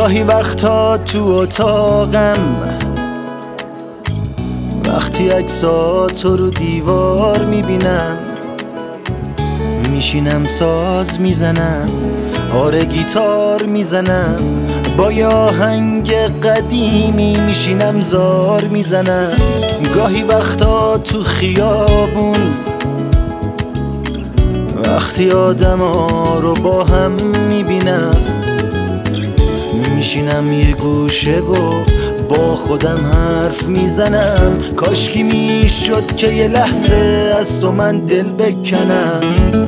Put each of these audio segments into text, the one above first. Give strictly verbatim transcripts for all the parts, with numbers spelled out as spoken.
گاهی وقتا تو اتاقم وقتی عکساتو رو دیوار میبینم میشینم ساز میزنم، آره گیتار میزنم، با یه آهنگ قدیمی میشینم زار میزنم. گاهی وقتا تو خیابون وقتی آدم ها رو با هم میبینم میشینم یه گوشه و با خودم حرف میزنم. کاشکی میشد که یه لحظه از تو من دل بکنم.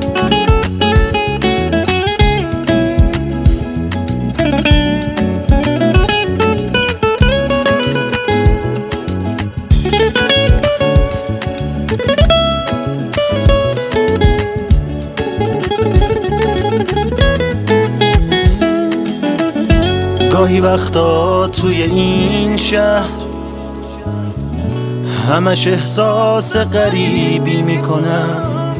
گاهی وقتا توی این شهر همش احساس غریبی میکنم،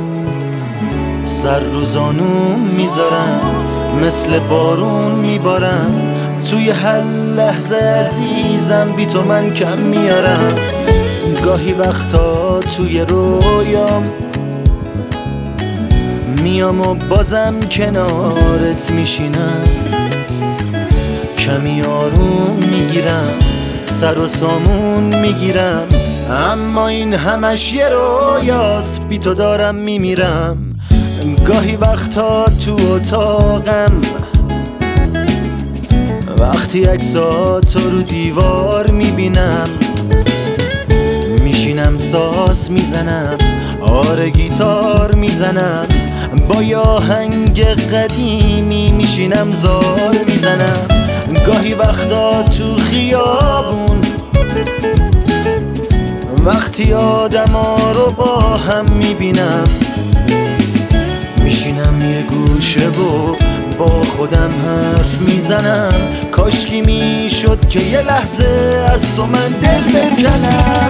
سر رو زانوم میذارم، مثل بارون میبارم، توی هر لحظه عزیزم بی تو من کم میارم. گاهی وقتا توی رویام میام و بازم کنارت میشینم، کمی آروم میگیرم، سر و سامون میگیرم، اما این همش یه رویاست، بی تو دارم میمیرم. گاهی وقتا تو اتاقم وقتی عکساتو رو دیوار میبینم میشینم ساز میزنم، آره گیتار میزنم، با یه آهنگ قدیمی میشینم زار میزنم. گاهی وقتا تو خیابون وقتی آدم ها رو با هم میبینم میشینم یه گوشه و با خودم حرف میزنم. کاشکی میشد که یه لحظه از تو من دل بکنم.